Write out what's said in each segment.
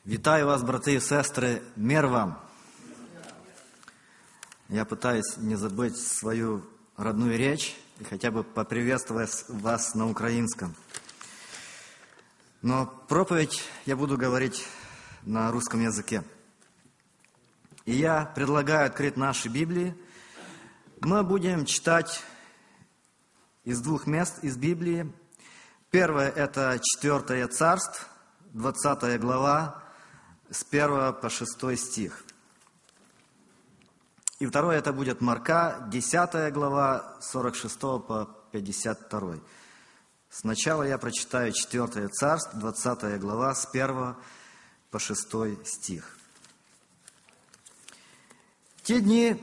Вітаю вас, брати и сестры, мир вам! Я пытаюсь не забыть свою родную речь и хотя бы поприветствовать вас на украинском. Но проповедь я буду говорить на русском языке. И я предлагаю открыть наши Библии. Мы будем читать из двух мест из Библии. Первое – это 4 Царств, 20 глава, с 1 по 6 стих. И второе – это будет Марка, 10 глава, 46 по 52. Сначала я прочитаю 4 Царств, 20 глава, с 1 по 6 стих. В те дни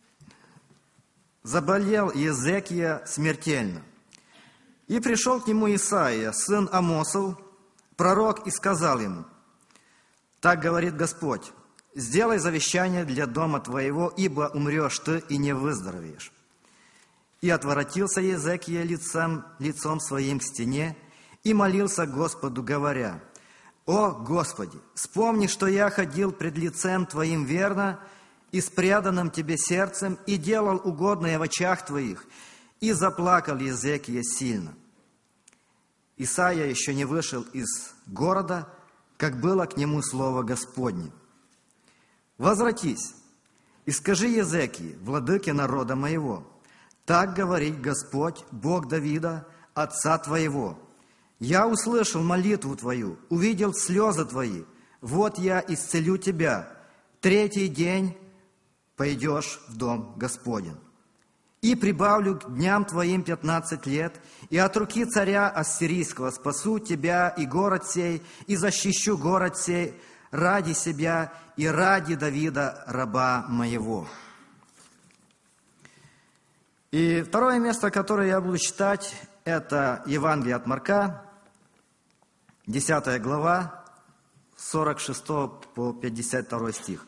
заболел Иезекия смертельно. И пришел к нему Исаия, сын Амосов, пророк, и сказал ему: «Так говорит Господь, сделай завещание для дома твоего, ибо умрешь ты и не выздоровеешь». И отворотился Иезекия лицом своим к стене и молился Господу, говоря: «О Господи, вспомни, что я ходил пред лицем Твоим верно и с преданным Тебе сердцем, и делал угодное в очах Твоих». И заплакал Иезекия сильно. Исаия еще не вышел из города, как было к нему слово Господне: «Возвратись и скажи Иезекии, владыке народа моего, так говорит Господь, Бог Давида, отца твоего: я услышал молитву твою, увидел слезы твои, вот я исцелю тебя, 3-й день пойдешь в дом Господень. И прибавлю к дням твоим 15 лет, и от руки царя ассирийского спасу тебя и город сей, и защищу город сей ради себя и ради Давида, раба моего». И второе место, которое я буду читать, это Евангелие от Марка, 10 глава, 46 по 52 стих.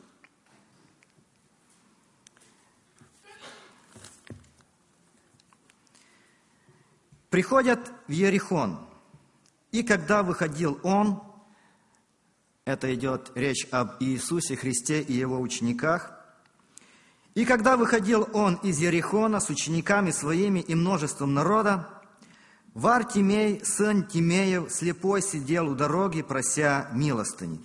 «Приходят в Иерихон, и когда выходил он», это идет речь об Иисусе Христе и его учениках, «и когда выходил он из Иерихона с учениками своими и множеством народа, Вартимей, сын Тимеев, слепой, сидел у дороги, прося милостыни.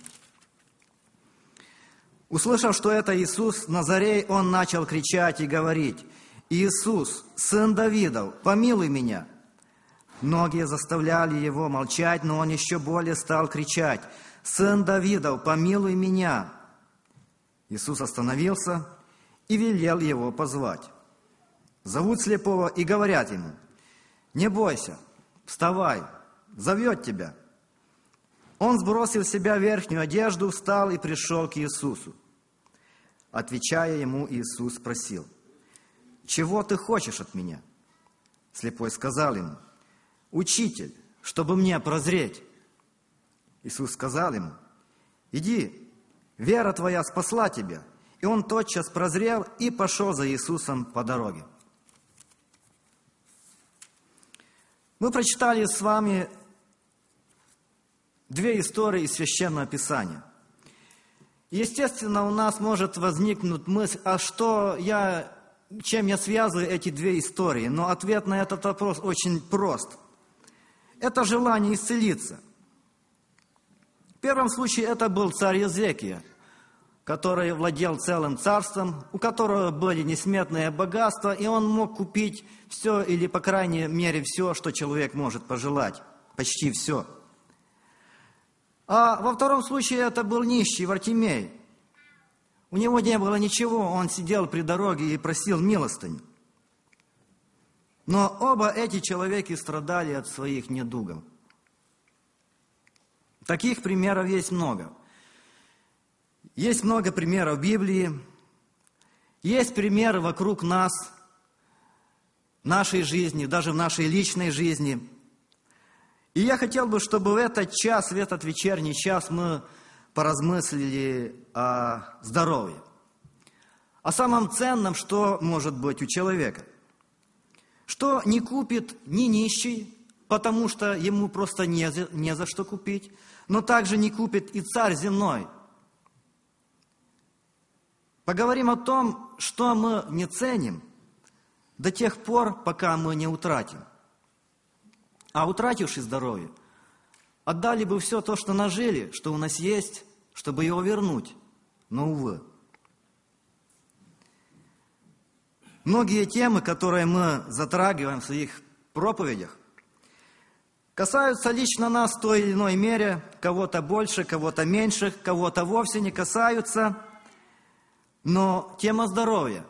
Услышав, что это Иисус Назарей, он начал кричать и говорить: «Иисус, сын Давидов, помилуй меня». Многие заставляли его молчать, но он еще более стал кричать: «Сын Давидов, помилуй меня». Иисус остановился и велел его позвать. Зовут слепого и говорят ему: «Не бойся, вставай, зовет тебя». Он сбросил с себя верхнюю одежду, встал и пришел к Иисусу. Отвечая ему, Иисус спросил: «Чего ты хочешь от меня?» Слепой сказал ему: «Учитель, чтобы мне прозреть». Иисус сказал ему: «Иди, вера твоя спасла тебя». И он тотчас прозрел и пошел за Иисусом по дороге. Мы прочитали с вами две истории из Священного Писания. Естественно, у нас может возникнуть мысль: чем я связываю эти две истории? Но ответ на этот вопрос очень прост. Это желание исцелиться. В первом случае это был царь Иезекия, который владел целым царством, у которого были несметные богатства, и он мог купить все, или, по крайней мере, все, что человек может пожелать. Почти все. А во втором случае это был нищий Вартимей. У него не было ничего, он сидел при дороге и просил милостыню. Но оба эти человека страдали от своих недугов. Таких примеров есть много. Есть много примеров в Библии. Есть примеры вокруг нас, нашей жизни, даже в нашей личной жизни. И я хотел бы, чтобы в этот час, в этот вечерний час мы поразмыслили о здоровье. О самом ценном, что может быть у человека. Что не купит ни нищий, потому что ему просто не за что купить, но также не купит и царь земной. Поговорим о том, что мы не ценим до тех пор, пока мы не утратим. А утративши здоровье, отдали бы все то, что нажили, что у нас есть, чтобы его вернуть. Но, увы. Многие темы, которые мы затрагиваем в своих проповедях, касаются лично нас в той или иной мере, кого-то больше, кого-то меньше, кого-то вовсе не касаются. Но тема здоровья.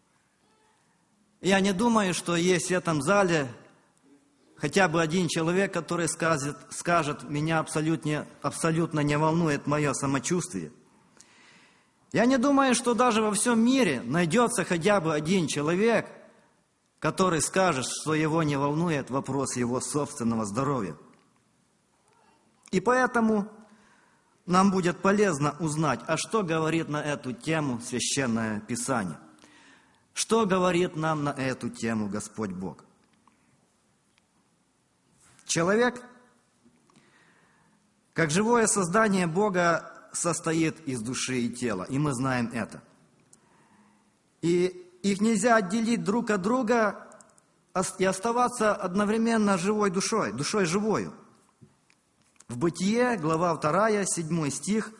Я не думаю, что есть в этом зале хотя бы один человек, который скажет, меня абсолютно не волнует мое самочувствие. Я не думаю, что даже во всем мире найдется хотя бы один человек, который скажет, что его не волнует вопрос его собственного здоровья. И поэтому нам будет полезно узнать, а что говорит на эту тему Священное Писание. Что говорит нам на эту тему Господь Бог? Человек, как живое создание Бога, состоит из души и тела, и мы знаем это. И их нельзя отделить друг от друга и оставаться одновременно живой душой живою. В Бытие, глава 2, 7 стих,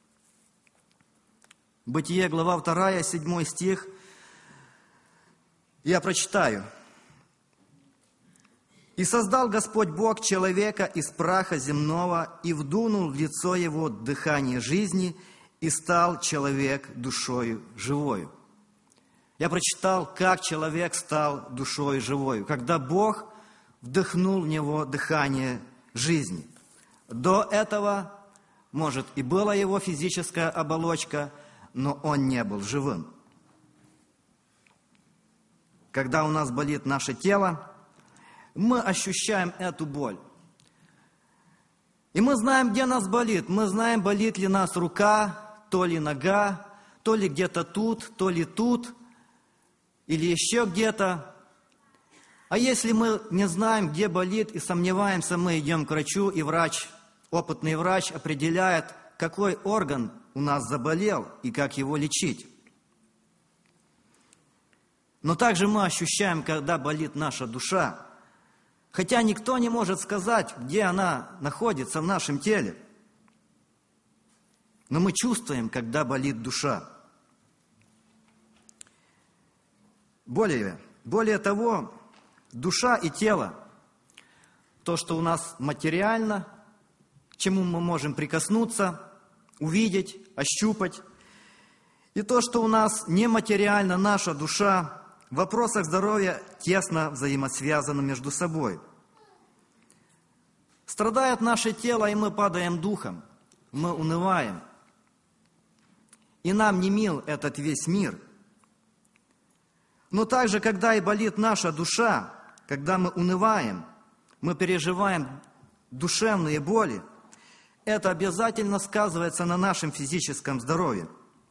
Бытие, глава 2, 7 стих, я прочитаю. «И создал Господь Бог человека из праха земного, и вдунул в лицо его дыхание жизни, и стал человек душою живою». Я прочитал, как человек стал душою живою, когда Бог вдохнул в него дыхание жизни. До этого, может, и была его физическая оболочка, но он не был живым. Когда у нас болит наше тело, мы ощущаем эту боль. И мы знаем, где нас болит. Мы знаем, болит ли нас рука, то ли нога, то ли где-то тут, то ли тут, или еще где-то. А если мы не знаем, где болит, и сомневаемся, мы идем к врачу, и опытный врач определяет, какой орган у нас заболел и как его лечить. Но также мы ощущаем, когда болит наша душа, хотя никто не может сказать, где она находится в нашем теле. Но мы чувствуем, когда болит душа. Более того, душа и тело, то, что у нас материально, к чему мы можем прикоснуться, увидеть, ощупать, и то, что у нас нематериально, наша душа, в вопросах здоровья тесно взаимосвязаны между собой. Страдает наше тело, и мы падаем духом, мы унываем. И нам не мил этот весь мир. Но также, когда и болит наша душа, когда мы унываем, мы переживаем душевные боли, это обязательно сказывается на нашем физическом здоровье.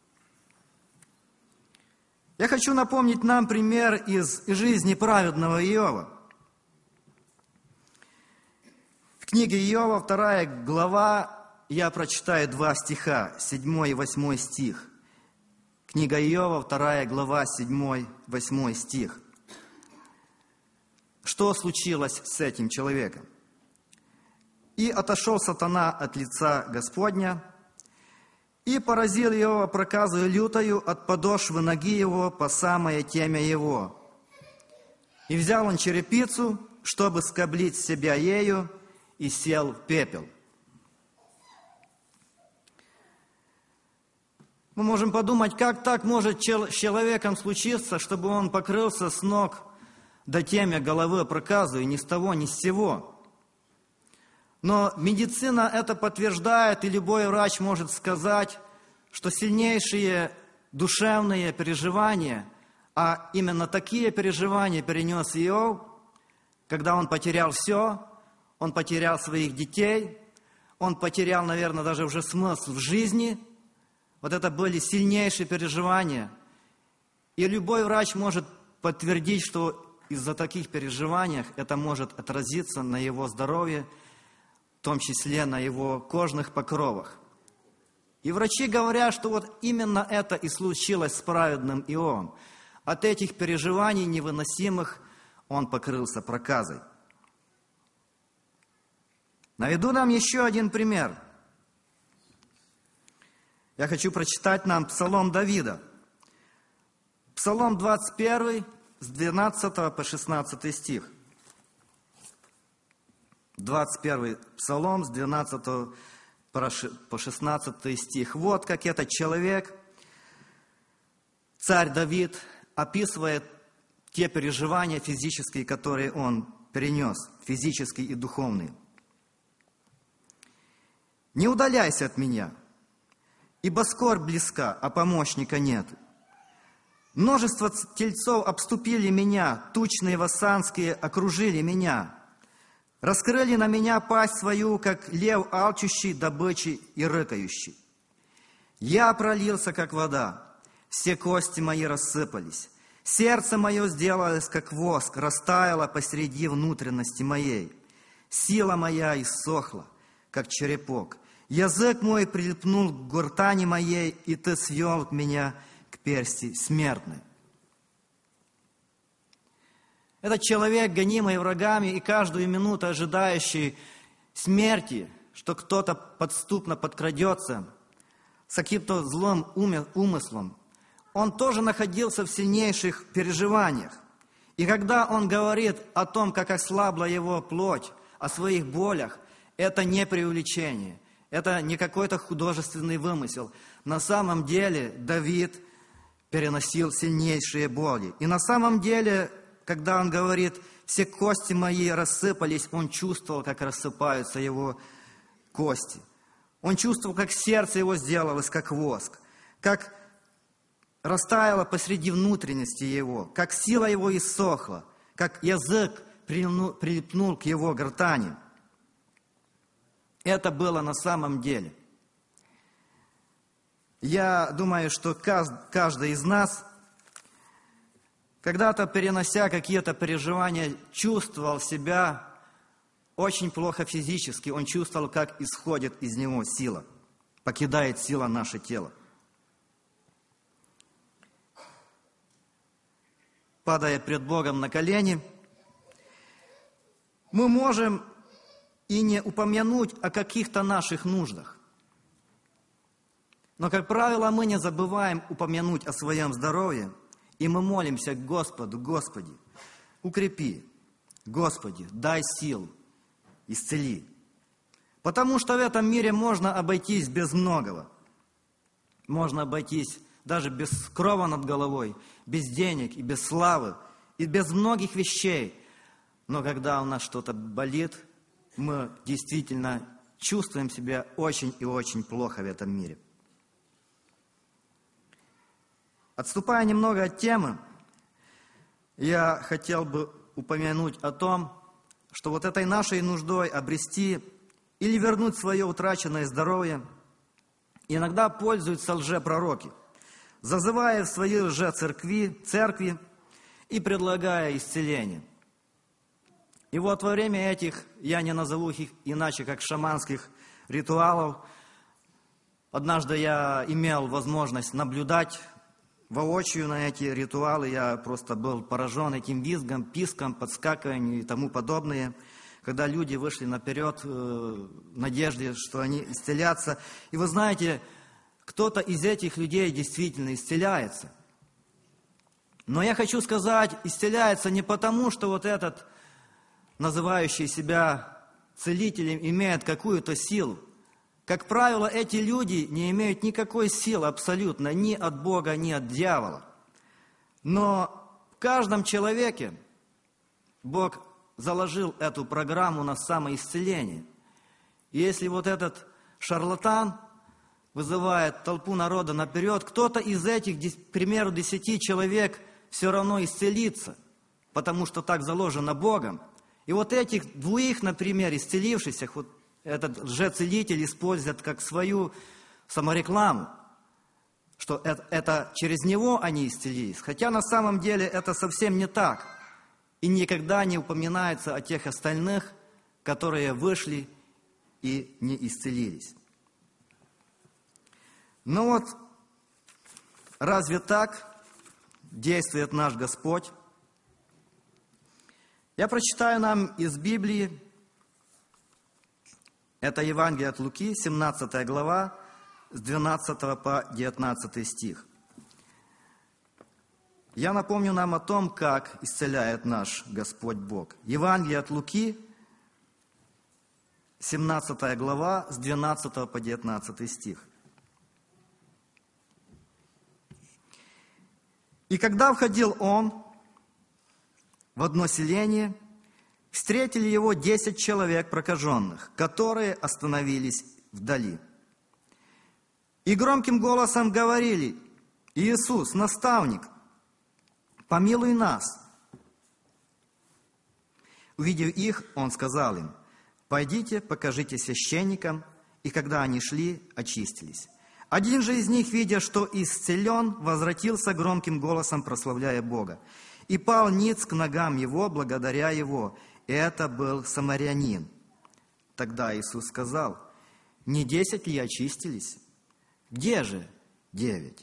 Я хочу напомнить нам пример из жизни праведного Иова. В книге Иова, 2 глава, я прочитаю 2 стиха, 7 и 8 стих. Книга Иова, 2 глава, 7-8 стих. Что случилось с этим человеком? «И отошел сатана от лица Господня, и поразил его проказою лютою от подошвы ноги его по самое темя его. И взял он черепицу, чтобы скоблить себя ею, и сел в пепел». Мы можем подумать, как так может с человеком случиться, чтобы он покрылся с ног до темя головы проказу, и ни с того, ни с сего. Но медицина это подтверждает, и любой врач может сказать, что сильнейшие душевные переживания, а именно такие переживания перенес Иов, когда он потерял все, он потерял своих детей, он потерял, наверное, даже уже смысл в жизни. Вот это были сильнейшие переживания. И любой врач может подтвердить, что из-за таких переживаний это может отразиться на его здоровье, в том числе на его кожных покровах. И врачи говорят, что вот именно это и случилось с праведным Иовом. От этих переживаний невыносимых он покрылся проказой. Наведу нам еще один пример. Я хочу прочитать нам Псалом Давида. Псалом 21, с 12 по 16 стих. 21 Псалом, с 12 по 16 стих. Вот как этот человек, царь Давид, описывает те переживания физические, которые он перенес, физические и духовные. «Не удаляйся от меня, ибо скорбь близка, а помощника нет. Множество тельцов обступили меня, тучные вассанские окружили меня. Раскрыли на меня пасть свою, как лев алчущий, добычей и рыкающий. Я пролился, как вода, все кости мои рассыпались. Сердце мое сделалось, как воск, растаяло посреди внутренности моей. Сила моя иссохла, как черепок. Язык мой прилипнул к гортани моей, и ты свел меня к персти смертной». Этот человек, гонимый врагами и каждую минуту ожидающий смерти, что кто-то подступно подкрадется с каким-то злым умыслом, он тоже находился в сильнейших переживаниях. И когда он говорит о том, как ослабла его плоть, о своих болях, это не преувеличение, это не какой-то художественный вымысел. На самом деле Давид переносил сильнейшие боли. И на самом деле, когда он говорит, все кости мои рассыпались, он чувствовал, как рассыпаются его кости. Он чувствовал, как сердце его сделалось, как воск, как растаяло посреди внутренности его, как сила его иссохла, как язык прилипнул к его гортани. Это было на самом деле. Я думаю, что каждый из нас, когда-то перенося какие-то переживания, чувствовал себя очень плохо физически. Он чувствовал, как исходит из него сила, покидает сила наше тело. Падая пред Богом на колени, мы можем и не упомянуть о каких-то наших нуждах. Но, как правило, мы не забываем упомянуть о своем здоровье, и мы молимся к Господу: Господи, укрепи, Господи, дай сил, исцели. Потому что в этом мире можно обойтись без многого. Можно обойтись даже без крова над головой, без денег и без славы, и без многих вещей. Но когда у нас что-то болит, мы действительно чувствуем себя очень и очень плохо в этом мире. Отступая немного от темы, я хотел бы упомянуть о том, что вот этой нашей нуждой обрести или вернуть свое утраченное здоровье иногда пользуются лжепророки, зазывая в свои лжецеркви и предлагая исцеление. И вот во время этих, я не назову их иначе, как шаманских ритуалов, однажды я имел возможность наблюдать воочию на эти ритуалы. Я просто был поражен этим визгом, писком, подскакиванием и тому подобное, когда люди вышли наперед в надежде, что они исцелятся. И вы знаете, кто-то из этих людей действительно исцеляется. Но я хочу сказать, исцеляется не потому, что вот этот, называющий себя целителем, имеет какую-то силу. Как правило, эти люди не имеют никакой силы абсолютно, ни от Бога, ни от дьявола. Но в каждом человеке Бог заложил эту программу на самоисцеление. И если вот этот шарлатан вызывает толпу народа наперед, кто-то из этих, к примеру, 10 человек все равно исцелится, потому что так заложено Богом. И вот этих двоих, например, исцелившихся, вот этот лжецелитель использует как свою саморекламу, что это через него они исцелились. Хотя на самом деле это совсем не так. И никогда не упоминается о тех остальных, которые вышли и не исцелились. Но вот разве так действует наш Господь? Я прочитаю нам из Библии, это Евангелие от Луки, 17 глава, с 12 по 19 стих. Я напомню нам о том, как исцеляет наш Господь Бог. Евангелие от Луки, 17 глава, с 12 по 19 стих. «И когда входил он в одно селение, встретили его 10 человек прокаженных, которые остановились вдали. И громким голосом говорили: Иисус, наставник, помилуй нас. Увидев их, он сказал им: пойдите, покажите священникам. И когда они шли, очистились. Один же из них, видя, что исцелен, возвратился громким голосом, прославляя Бога, и пал ниц к ногам его, благодаря его. И это был самарянин. Тогда Иисус сказал: не 10 ли очистились? Где же 9?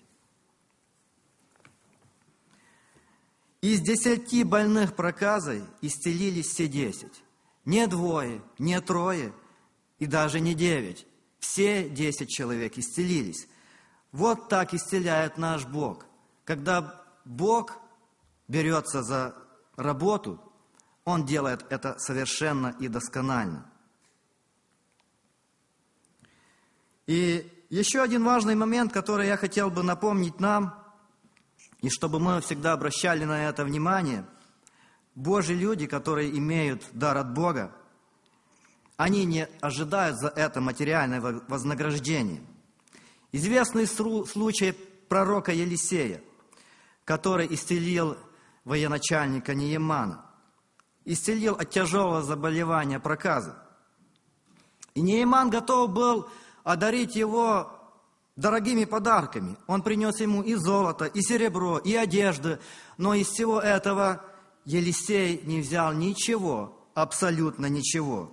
Из 10 больных проказой исцелились все 10. Не 2, не 3 и даже не 9. Все 10 человек исцелились. Вот так исцеляет наш Бог. Когда Бог берется за работу, Он делает это совершенно и досконально. И еще один важный момент, который я хотел бы напомнить нам, и чтобы мы всегда обращали на это внимание. Божьи люди, которые имеют дар от Бога, они не ожидают за это материальное вознаграждение. Известный случай пророка Елисея, который исцелил военачальника Неемана, исцелил от тяжелого заболевания проказы. И Нееман готов был одарить его дорогими подарками. Он принес ему и золото, и серебро, и одежды, но из всего этого Елисей не взял ничего, абсолютно ничего.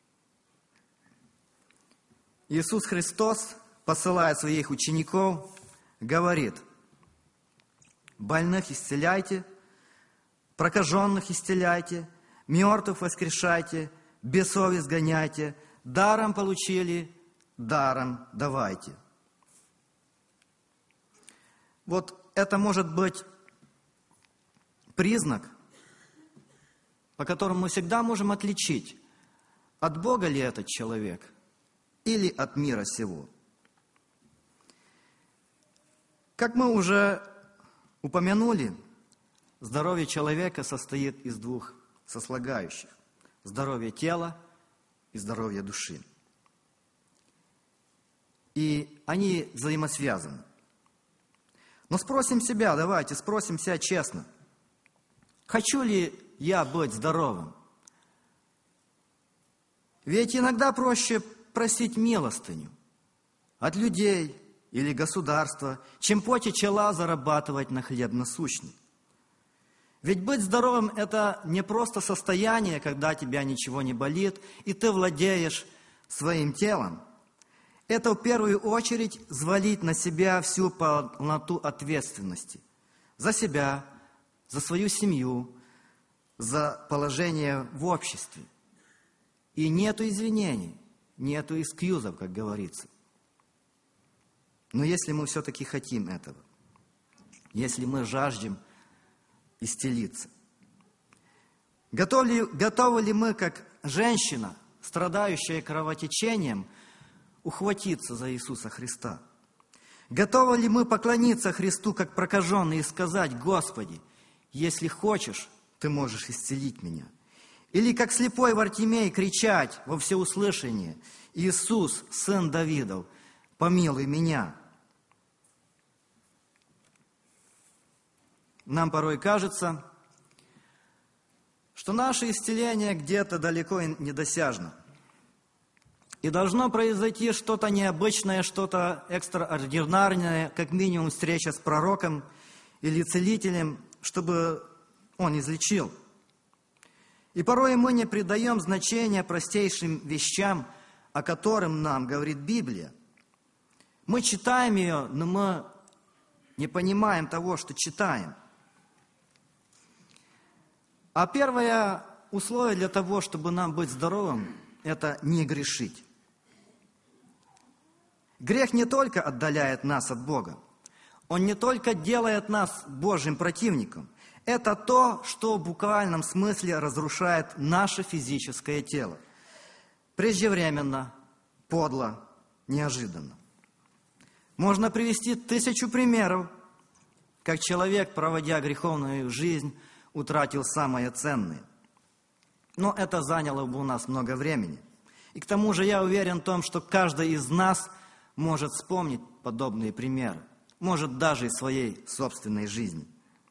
Иисус Христос, посылая своих учеников, говорит: больных исцеляйте, прокаженных исцеляйте, мертвых воскрешайте, бесов изгоняйте, даром получили, даром давайте. Вот это может быть признак, по которому мы всегда можем отличить, от Бога ли этот человек или от мира сего. Как мы уже упомянули, здоровье человека состоит из двух сослагающих: здоровье тела и здоровье души. И они взаимосвязаны. Но спросим себя, давайте спросим себя честно: хочу ли я быть здоровым? Ведь иногда проще просить милостыню от людей или государства, чем поте чела зарабатывать на хлеб насущный. Ведь быть здоровым – это не просто состояние, когда тебя ничего не болит, и ты владеешь своим телом. Это в первую очередь взвалить на себя всю полноту ответственности за себя, за свою семью, за положение в обществе. И нету извинений, нету экскьюзов, как говорится. Но если мы все-таки хотим этого, если мы жаждем исцелиться, готовы ли мы, как женщина, страдающая кровотечением, ухватиться за Иисуса Христа? Готовы ли мы поклониться Христу, как прокаженные, и сказать: Господи, если хочешь, Ты можешь исцелить меня? Или, как слепой Вартимей, кричать во всеуслышание: Иисус, Сын Давидов, помилуй меня? Нам порой кажется, что наше исцеление где-то далеко и недосяжно. И должно произойти что-то необычное, что-то экстраординарное, как минимум встреча с пророком или целителем, чтобы он излечил. И порой мы не придаем значения простейшим вещам, о которых нам говорит Библия. Мы читаем ее, но мы не понимаем того, что читаем. А первое условие для того, чтобы нам быть здоровым, это не грешить. Грех не только отдаляет нас от Бога, он не только делает нас Божьим противником. Это то, что в буквальном смысле разрушает наше физическое тело. Преждевременно, подло, неожиданно. Можно привести 1000 примеров, как человек, проводя греховную жизнь, утратил самое ценное. Но это заняло бы у нас много времени. И к тому же я уверен в том, что каждый из нас может вспомнить подобные примеры, может даже из своей собственной жизни.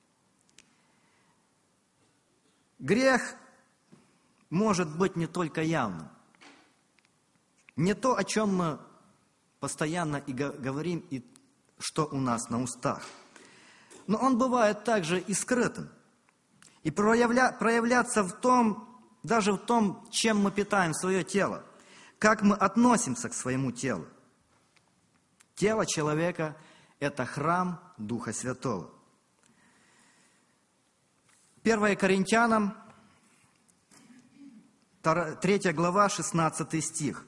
Грех может быть не только явным. Не то, о чем мы постоянно и говорим, и что у нас на устах. Но он бывает также и скрытым. И проявляться в том, даже в том, чем мы питаем свое тело. Как мы относимся к своему телу. Тело человека – это храм Духа Святого. 1 Коринфянам, 3 глава, 16 стих.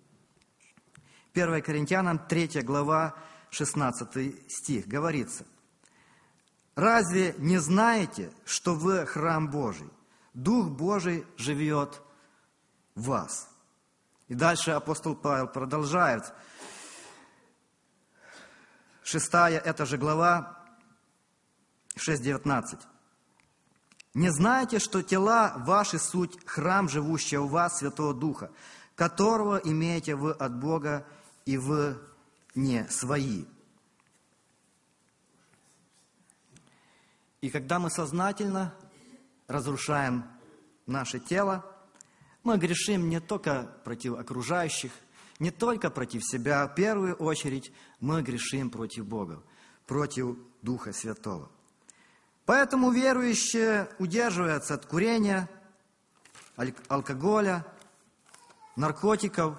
1 Коринфянам, 3 глава, 16 стих. Говорится: «Разве не знаете, что вы храм Божий? Дух Божий живет в вас». И дальше апостол Павел продолжает. 6 эта же глава, 6:19. «Не знаете, что тела ваши суть храм живущего в вас Святого Духа, которого имеете вы от Бога, и вы не свои». И когда мы сознательно разрушаем наше тело, мы грешим не только против окружающих, не только против себя, в первую очередь мы грешим против Бога, против Духа Святого. Поэтому верующие удерживаются от курения, алкоголя, наркотиков.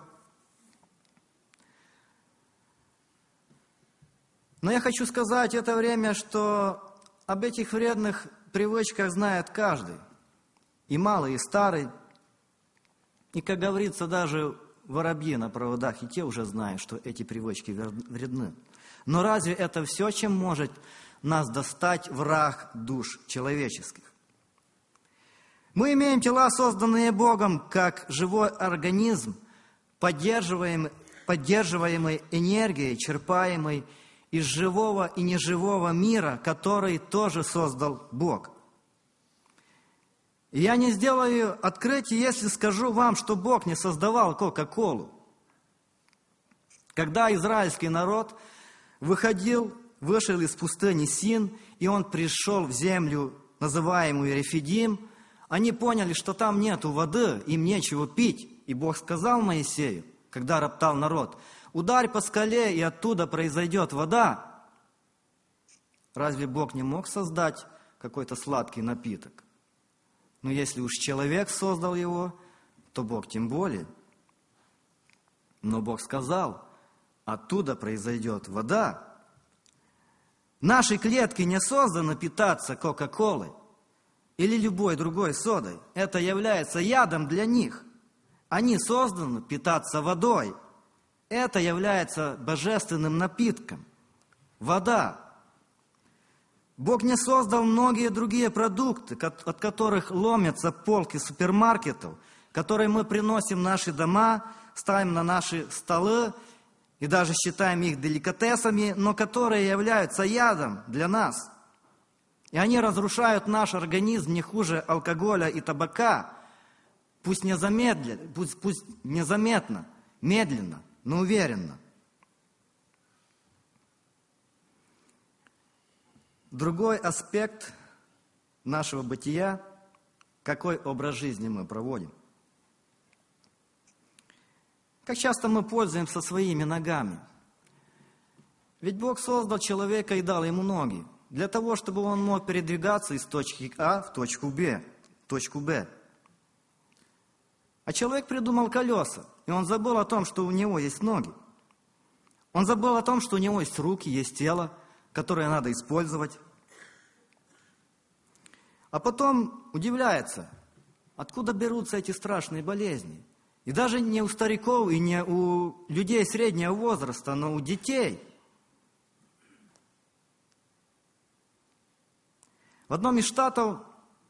Но я хочу сказать в это время, что об этих вредных привычках знает каждый, и малый, и старый. И, как говорится, даже воробьи на проводах, и те уже знают, что эти привычки вредны. Но разве это все, чем может нас достать враг душ человеческих? Мы имеем тела, созданные Богом, как живой организм, поддерживаемый энергией, черпаемой из живого и неживого мира, который тоже создал Бог. И я не сделаю открытие, если скажу вам, что Бог не создавал Кока-Колу. Когда израильский народ вышел из пустыни Син, и он пришел в землю, называемую Рефидим, они поняли, что там нету воды, им нечего пить. И Бог сказал Моисею, когда роптал народ: «Ударь по скале, и оттуда произойдет вода». Разве Бог не мог создать какой-то сладкий напиток? Но если уж человек создал его, то Бог тем более. Но Бог сказал: оттуда произойдет вода. Наши клетки не созданы питаться Кока-Колой или любой другой содой. Это является ядом для них. Они созданы питаться водой. Это является божественным напитком. Вода. Бог не создал многие другие продукты, от которых ломятся полки супермаркетов, которые мы приносим в наши дома, ставим на наши столы и даже считаем их деликатесами, но которые являются ядом для нас. И они разрушают наш организм не хуже алкоголя и табака, пусть незаметно, медленно, но уверенно. Другой аспект нашего бытия, какой образ жизни мы проводим. Как часто мы пользуемся своими ногами? Ведь Бог создал человека и дал ему ноги, для того, чтобы он мог передвигаться из точки А в точку Б. А человек придумал колеса, и он забыл о том, что у него есть ноги. Он забыл о том, что у него есть руки, есть тело, которое надо использовать. А потом удивляется, откуда берутся эти страшные болезни. И даже не у стариков и не у людей среднего возраста, но у детей. В одном из штатов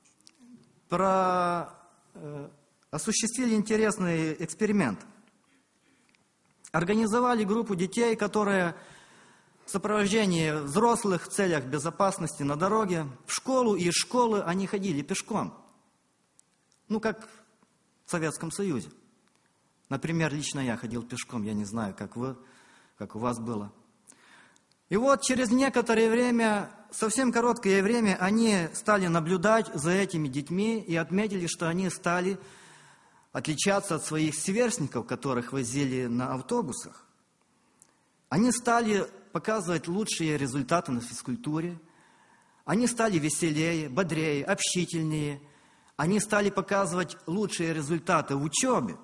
осуществили интересный эксперимент. Организовали группу детей, которые в сопровождении взрослых в целях безопасности на дороге в школу, и из школы они ходили пешком. Как в Советском Союзе. Например, лично я ходил пешком, я не знаю, как вы, как у вас было. И вот через некоторое время, совсем короткое время, они стали наблюдать за этими детьми и отметили, что они стали отличаться от своих сверстников, которых возили на автобусах. Они стали показывать лучшие результаты на физкультуре, они стали веселее, бодрее, общительнее, они стали показывать лучшие результаты в учебе.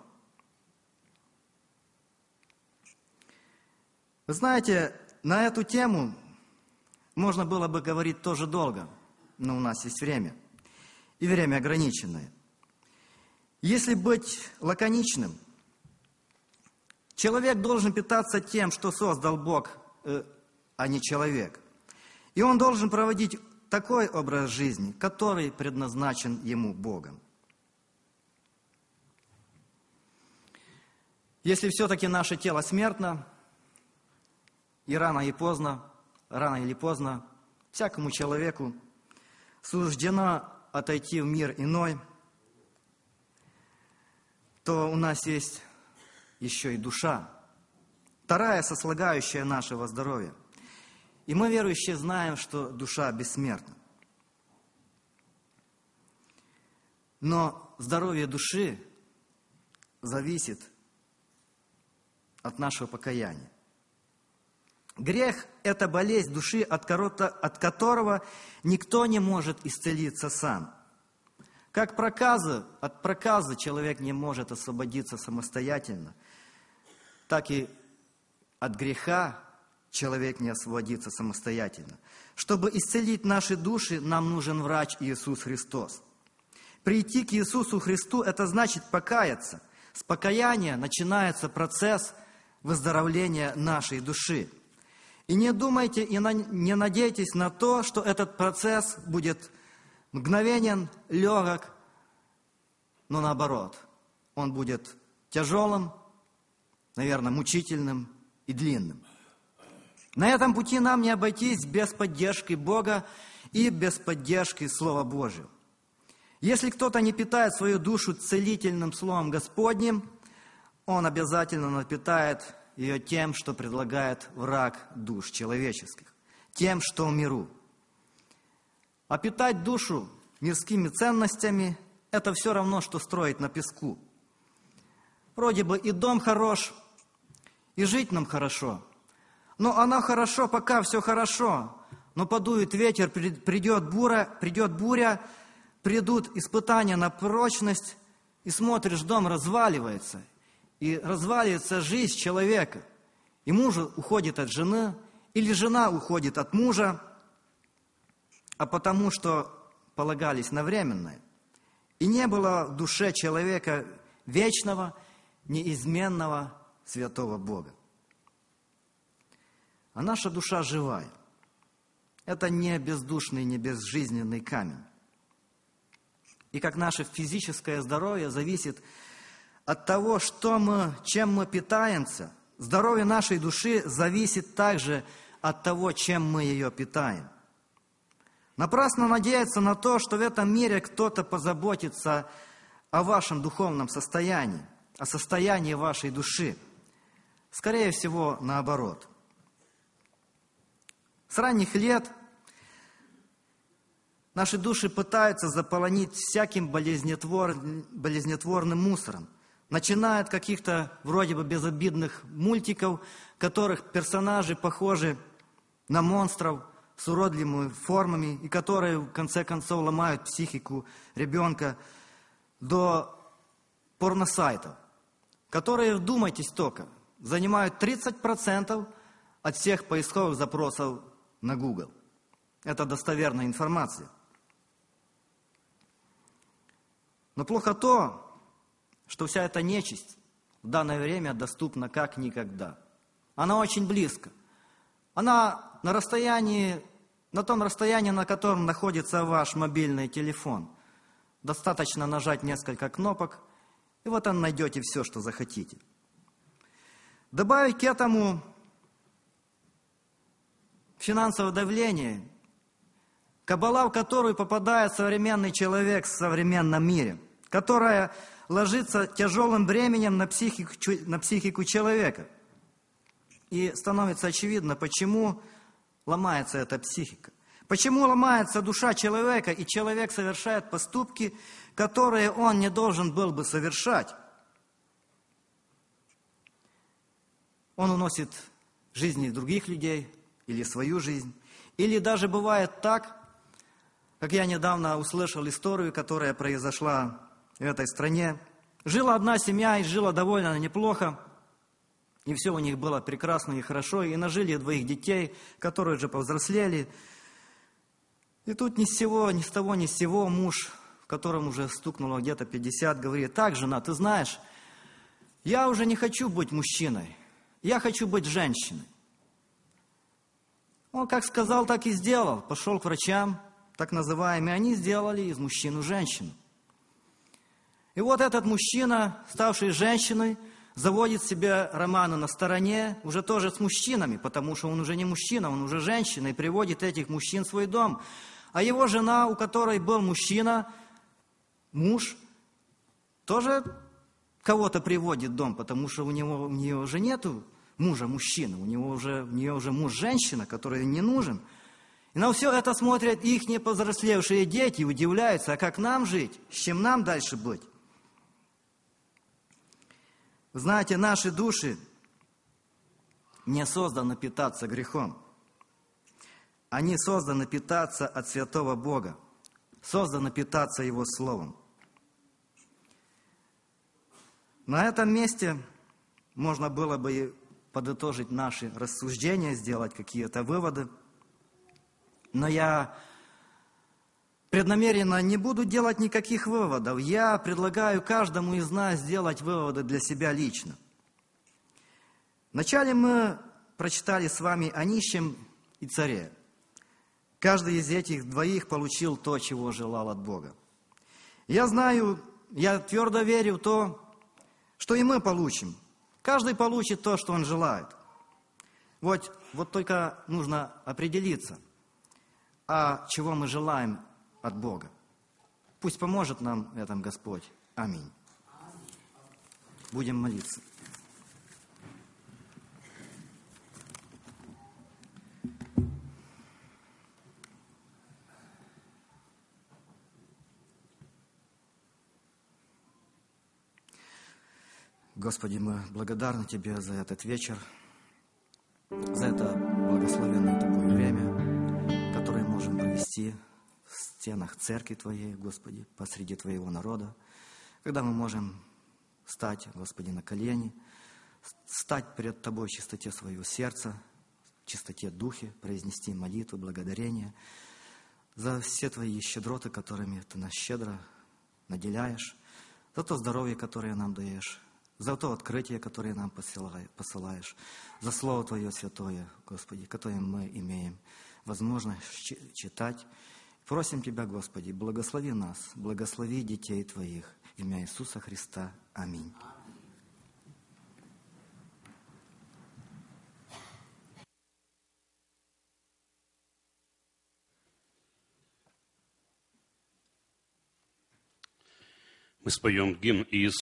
Вы знаете, на эту тему можно было бы говорить тоже долго, но у нас есть время, и время ограниченное. Если быть лаконичным, человек должен питаться тем, что создал Бог, а не человек. И он должен проводить такой образ жизни, который предназначен ему Богом. Если все-таки наше тело смертно, и рано или поздно, всякому человеку суждено отойти в мир иной, то у нас есть еще и душа, вторая сослагающая нашего здоровья. И мы, верующие, знаем, что душа бессмертна. Но здоровье души зависит от нашего покаяния. Грех – это болезнь души, от которого никто не может исцелиться сам. Как от проказы человек не может освободиться самостоятельно, так и от греха человек не освободится самостоятельно. Чтобы исцелить наши души, нам нужен врач Иисус Христос. Прийти к Иисусу Христу – это значит покаяться. С покаяния начинается процесс выздоровления нашей души. И не думайте и не надейтесь на то, что этот процесс будет мгновенен, легок, но наоборот, он будет тяжелым, наверное, мучительным и длинным. На этом пути нам не обойтись без поддержки Бога и без поддержки Слова Божьего. Если кто-то не питает свою душу целительным Словом Господним, он обязательно напитает ее тем, что предлагает враг душ человеческих, тем, что в миру. А питать душу мирскими ценностями – это все равно, что строить на песку. Вроде бы и дом хорош, и жить нам хорошо. Но оно хорошо, пока все хорошо. Но подует ветер, придет буря, придут испытания на прочность, и смотришь, дом разваливается. И разваливается жизнь человека. И муж уходит от жены, или жена уходит от мужа, а потому что полагались на временное. И не было в душе человека вечного, неизменного, святого Бога. А наша душа живая. Это не бездушный, не безжизненный камень. И как наше физическое здоровье зависит от того, чем мы питаемся, здоровье нашей души зависит также от того, чем мы ее питаем. Напрасно надеяться на то, что в этом мире кто-то позаботится о вашем духовном состоянии, о состоянии вашей души. Скорее всего, наоборот. С ранних лет наши души пытаются заполонить всяким болезнетворным мусором. Начиная от каких-то вроде бы безобидных мультиков, в которых персонажи похожи на монстров с уродливыми формами, и которые в конце концов ломают психику ребенка, до порносайтов, которые, вдумайтесь только, занимают 30% от всех поисковых запросов на Google. Это достоверная информация. Но плохо то, что вся эта нечисть в данное время доступна как никогда. Она очень близко. Она на том расстоянии, на котором находится ваш мобильный телефон. Достаточно нажать несколько кнопок, и вот там найдете все, что захотите. Добавить к этому финансовое давление, кабала, в которую попадает современный человек в современном мире, которая ложится тяжелым бременем на психику человека. И становится очевидно, почему ломается эта психика. Почему ломается душа человека, и человек совершает поступки, которые он не должен был бы совершать. Он уносит жизни других людей или свою жизнь. Или даже бывает так, как я недавно услышал историю, которая произошла в этой стране. Жила одна семья, и жила довольно неплохо. И все у них было прекрасно и хорошо. И нажили 2 детей, которые уже повзрослели. И тут ни с того, ни с сего муж, в котором уже стукнуло где-то 50, говорит: так, жена, ты знаешь, я уже не хочу быть мужчиной, я хочу быть женщиной. Он как сказал, так и сделал. Пошел к врачам, так называемым, и они сделали из мужчины женщину. И вот этот мужчина, ставший женщиной, заводит себе романы на стороне, уже тоже с мужчинами, потому что он уже не мужчина, он уже женщина, и приводит этих мужчин в свой дом. А его жена, у которой был мужчина, муж, тоже кого-то приводит в дом, потому что у нее уже нету мужа-мужчины, у нее уже муж-женщина, который не нужен. И на все это смотрят их неповзрослевшие дети и удивляются, а как нам жить, с чем нам дальше быть? Знаете, наши души не созданы питаться грехом. Они созданы питаться от святого Бога, созданы питаться Его Словом. На этом месте можно было бы подытожить наши рассуждения, сделать какие-то выводы. Но я преднамеренно не буду делать никаких выводов. Я предлагаю каждому из нас сделать выводы для себя лично. Вначале мы прочитали с вами о нищем и царе. Каждый из этих 2 получил то, чего желал от Бога. Я знаю, я твердо верю в то, что и мы получим. Каждый получит то, что он желает. Вот только нужно определиться, а чего мы желаем от Бога. Пусть поможет нам в этом Господь. Аминь. Будем молиться. Господи, мы благодарны Тебе за этот вечер, за это благословенное Тобой время, которое можем провести в стенах церкви Твоей, Господи, посреди Твоего народа, когда мы можем встать, Господи, на колени, встать перед Тобой в чистоте своего сердца, в чистоте духе, произнести молитву, благодарение за все Твои щедроты, которыми Ты нас щедро наделяешь, за то здоровье, которое нам даешь, за то открытие, которое нам посылаешь, за Слово Твое святое, Господи, которое мы имеем возможность читать. Просим Тебя, Господи, благослови нас, благослови детей Твоих. В имя Иисуса Христа. Аминь. Мы споем гимн Иисус.